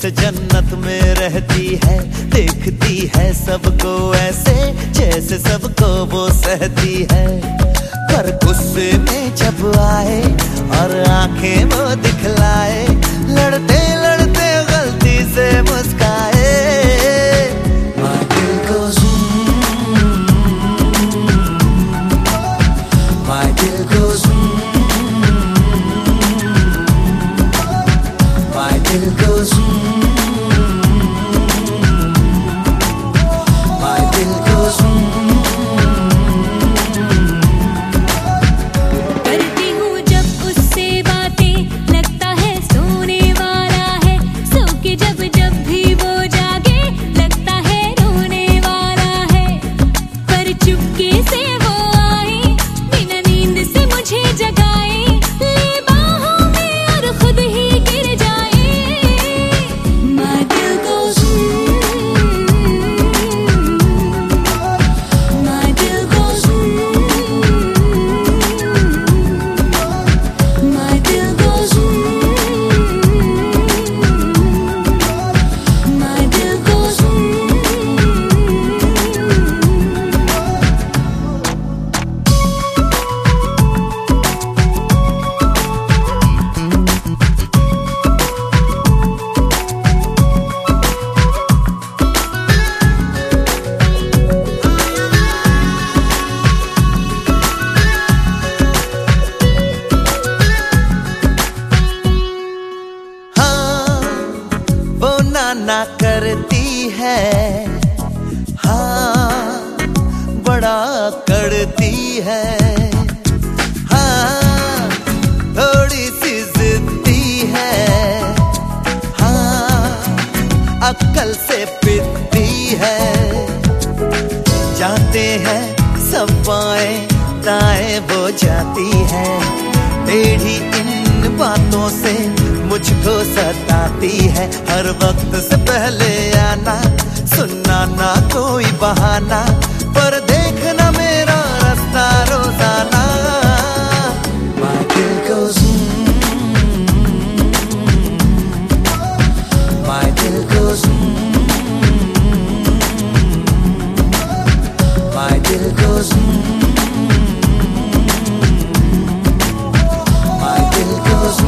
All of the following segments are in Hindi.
जैसे जन्नत में रहती है, देखती है सबको ऐसे जैसे सबको वो सहती है। पर गुस्से में जब आए और आंखें वो दिखलाए, लड़ते लड़ते गलती से मुस्काए। My दिल goes my दिल goes my दिल goes my दिल goes करती हूँ जब उससे बातें, लगता है सोने वाला है। सो के जब जब भी वो जागे, लगता है रोने वाला है। पर चुपके से वो आए, बिना नींद से मुझे जगाए, ले बाहों में और खुद ही गिर जाए। My दिल goes my दिल goes my दिल goes my दिल goes हाँ, वो नाना करती है, हाँ बड़ा करती है। हाँ, थोड़ी सी जिद्दी है, हाँ अक्ल से पिटती है। जाते हैं सब बाएं दाएं वो जाती है, टेढ़ी इन बातों से मुझको सताती है। हर वक्त से पहले आना, सुनना ना कोई बहाना, पर देखना मेरा रास्ता रोजाना। My दिल goes my दिल goes my दिल goes my दिल goes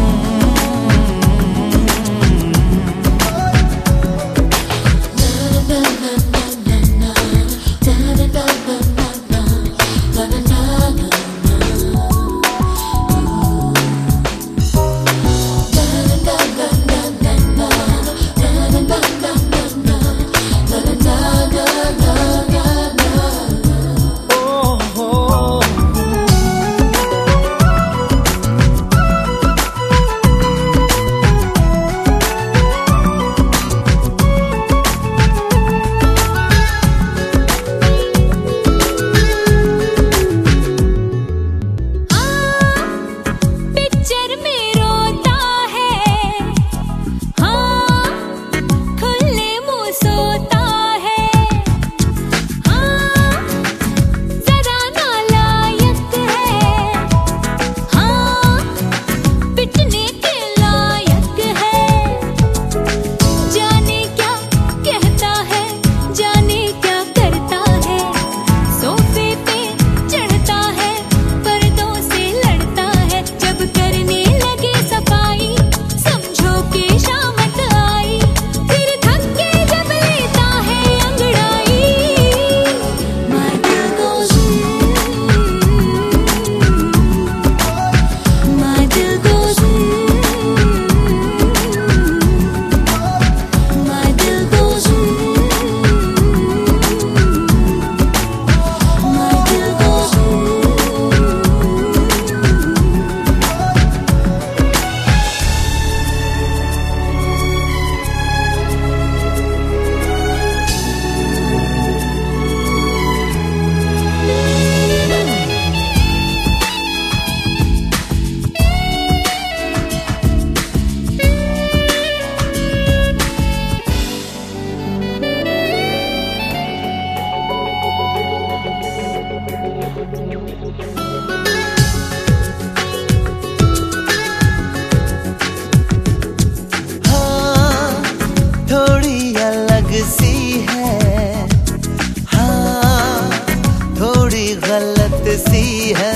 कोई गलत सी है।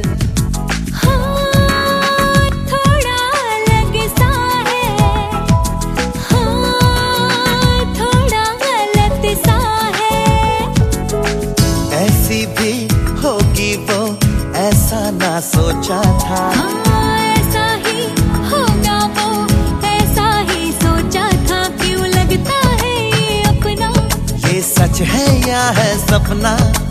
होगी वो ऐसा ना सोचा था। ऐसा ही होगा वो, ऐसा ही सोचा था। क्यों लगता है ये अपना, ये सच है या है सपना?